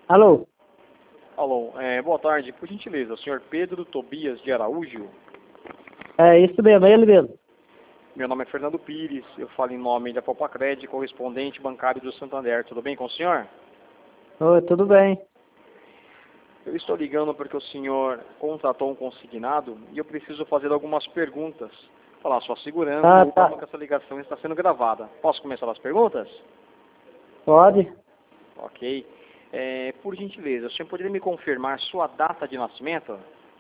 Alô? Alô, boa tarde. Por gentileza, o senhor Pedro Tobias de Araújo? É isso mesmo, é ele mesmo. Meu nome é Fernando Pires, eu falo em nome da Popacred, correspondente bancário do Santander. Tudo bem com o senhor? Oi, tudo bem. Eu estou ligando porque o senhor contratou um consignado e eu preciso fazer algumas perguntas. Falar sua segurança e como que essa ligação está sendo gravada. Posso começar as perguntas? Pode. Ok. Por gentileza, o senhor poderia me confirmar sua data de nascimento?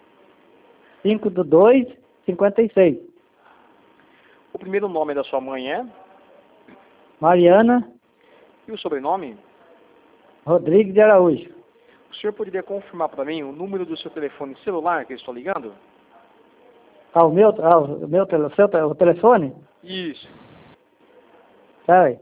5/2/56. O primeiro nome da sua mãe é? Mariana E o sobrenome? Rodrigues de Araújo. O senhor poderia confirmar para mim o número do seu telefone celular que eu estou ligando? O telefone? Isso. Sai.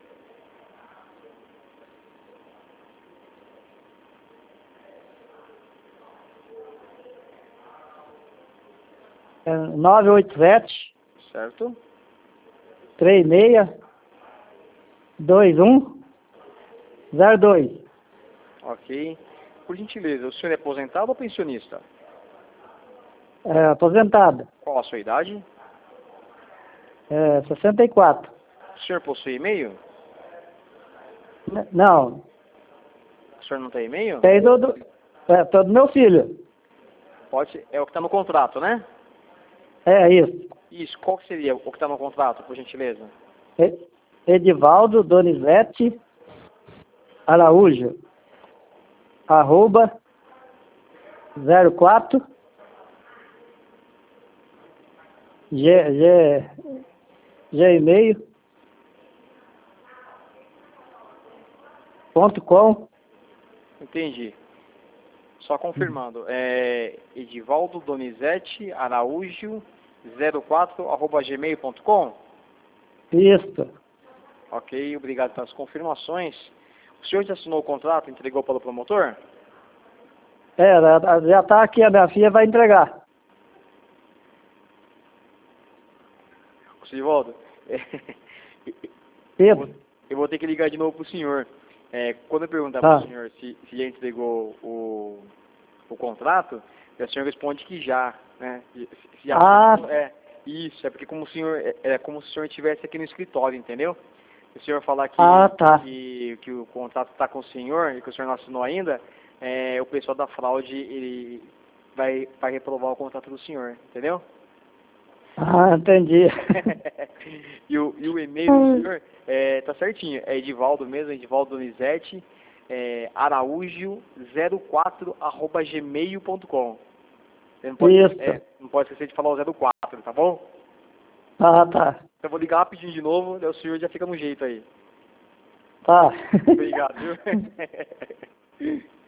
É 987 Certo? 362102. Ok. Por gentileza, o senhor é aposentado ou pensionista? É, aposentado. Qual a sua idade? 64. O senhor possui e-mail? Não, O senhor não tem e-mail? tem todo meu filho. Pode ser. É o que está no contrato, né? É isso. Isso. Qual que seria o que está no contrato, por gentileza? Edivaldo Donizete Araújo @04 gmail.com. Entendi. Só confirmando. Edivaldo Donizete Araújo 04@gmail.com. Isso. Ok, obrigado pelas confirmações. O senhor já assinou o contrato e entregou para o promotor? Já está aqui, a minha filha vai entregar. Edivaldo, Pedro. eu vou ter que ligar de novo para o senhor. Quando eu perguntar para o senhor se já entregou o contrato, o senhor responde que já, né? Isso, é porque como o senhor, é como se o senhor estivesse aqui no escritório, entendeu? Se o senhor falar que o contrato está com o senhor e que o senhor não assinou ainda, o pessoal da fraude ele vai reprovar o contrato do senhor, entendeu? Entendi. e o e-mail do senhor tá certinho, é Edivaldo mesmo, Edivaldo Donizete, Araújo 04@gmail.com. Não pode esquecer de falar o 04, tá bom? Tá. Então eu vou ligar rapidinho de novo, daí o senhor já fica no jeito aí. Tá. Obrigado, viu?